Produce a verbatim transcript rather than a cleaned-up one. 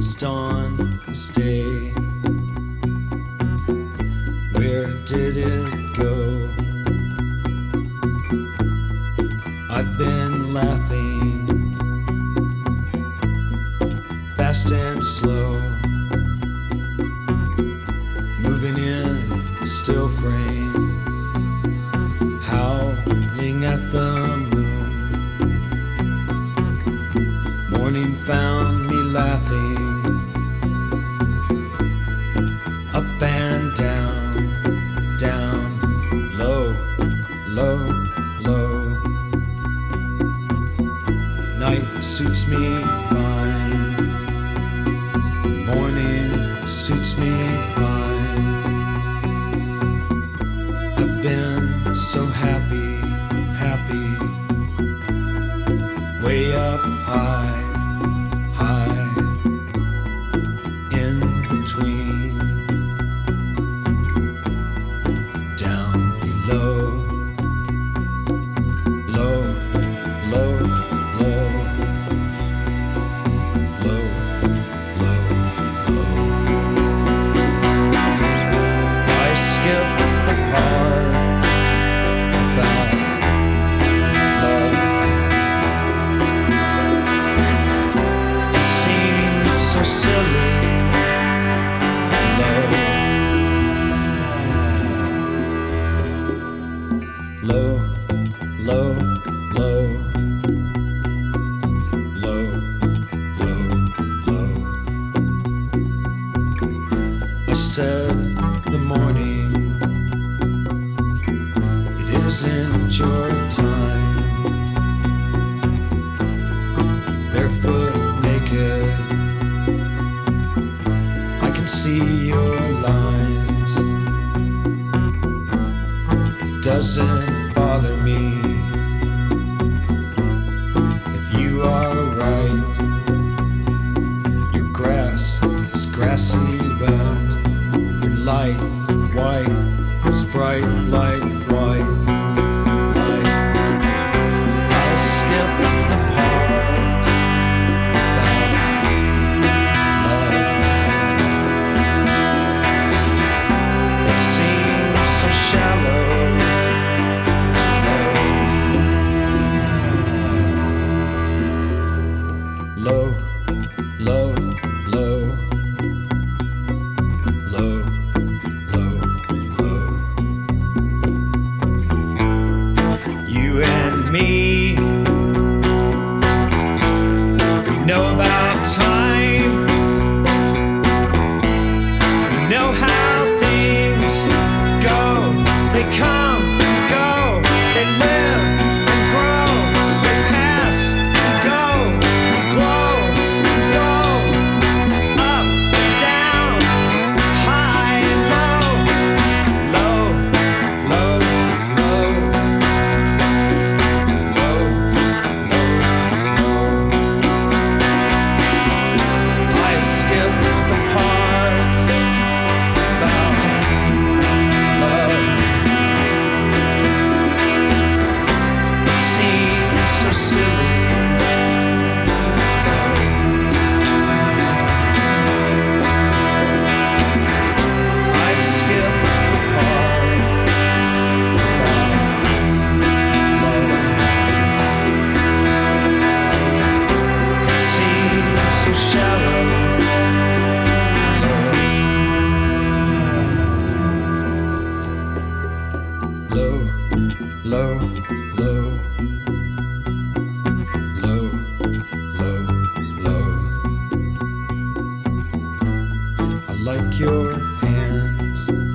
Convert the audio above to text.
just on this day. Where did it go? I've been laughing fast and slow, moving in a still frame, howling at the moon. Morning found me laughing up and down, down, low, low, low. Night suits me fine, morning suits me fine. I've been so happy, happy, way up high, high, in between, down below, low, low, low, low, low, low. I skip the part about love. It seems so silly, low, low, low, low, low, low, low. I said the morning, it isn't your time. Barefoot, naked, I can see your lines. It doesn't bother me if you are right. Your grass is grassy wet, your light white is bright light white light. I skip the part about love. It seems so shallow, low, low, low, low, low, low. You and me, we know about time. We know how things go. They come and go. They live and grow. They pass and go and glow and glow. Up and down, high and low, low, low, low, low, low, low. I skip the part about love. It seems so silly, low. I skip the part about love. It seems so shallow, low, low, low, low, low, low. I like your hands.